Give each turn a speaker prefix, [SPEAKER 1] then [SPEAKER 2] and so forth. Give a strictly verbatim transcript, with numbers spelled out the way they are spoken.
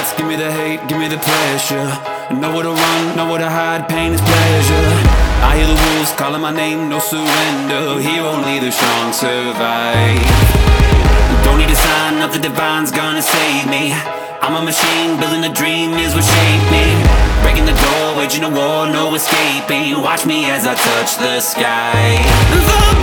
[SPEAKER 1] stress, give me the hate, give me the pressure. Nowhere to run, nowhere to hide, pain is pleasure. I hear the wolves calling my name, no surrender. Here only the strong survive. Don't need a sign, nothing divine's gonna save me. I'm a machine, building a dream is what shaped me. Breaking the door, waging a war, no escaping. Watch me as I touch the sky. The